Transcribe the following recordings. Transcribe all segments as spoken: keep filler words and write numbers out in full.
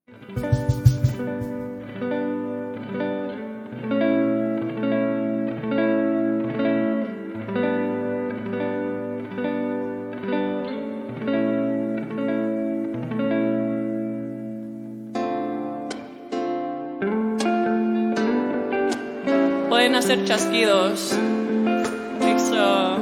Pueden hacer chasquidos. Eso.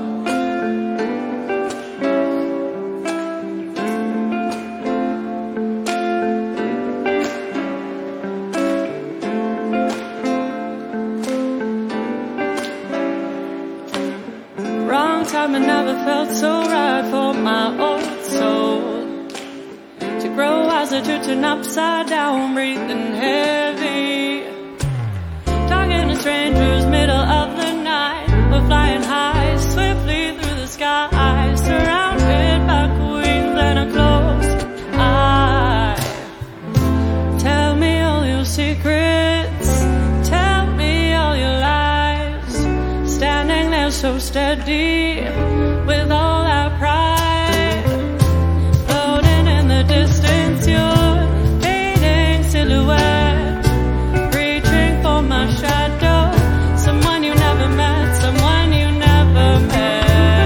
Wrong time, I never felt so right for my old soul. To grow wiser, to turn upside down, breathing heavy. Talking to strangers, middle of the night. We're flying high, swiftly through the sky. Surrounded by queens and a closed eye. Tell me all your secrets. Tell me all your lies. Standing there so steady, with all that pride. Floating in the distance, your fading silhouette. Reaching for my shadow. Someone you never met, someone you never met.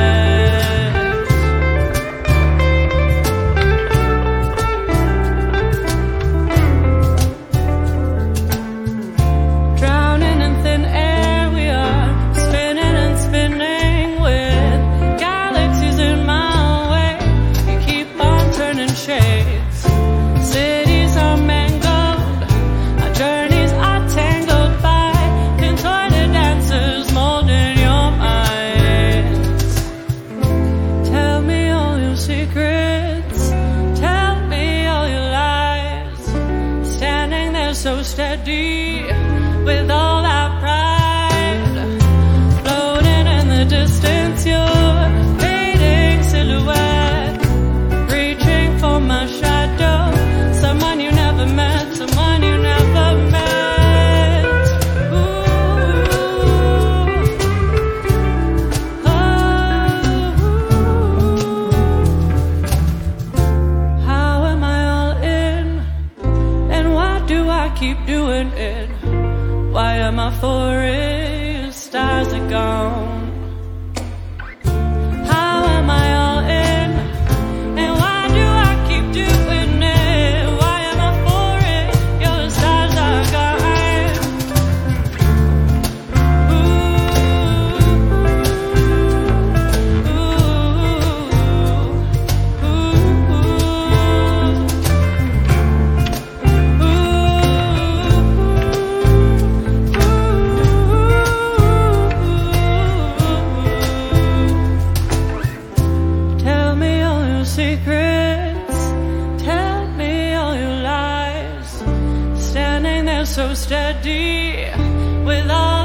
Drowning in thin air, we are spinning and spinning with galaxies in my way. You keep on turning shades. Cities are mangled, our journeys are tangled by contorted dancers molding your minds. Tell me all your secrets. Tell me all your lies. Standing there so steady, with all that pride. Floating in the distance, your fading silhouette. Reaching for my shadow. Someone you never met, someone you never met. Ooh. Oh. How am I all in? And why do I keep doing it? Why am I for it? Stars are gone. How am I all in? And why do I keep doing it? Why am I for it? Your stars are gone. Ooh, ooh, ooh, Tell me all your secrets. Tell me all your lies. Standing there so steady, with all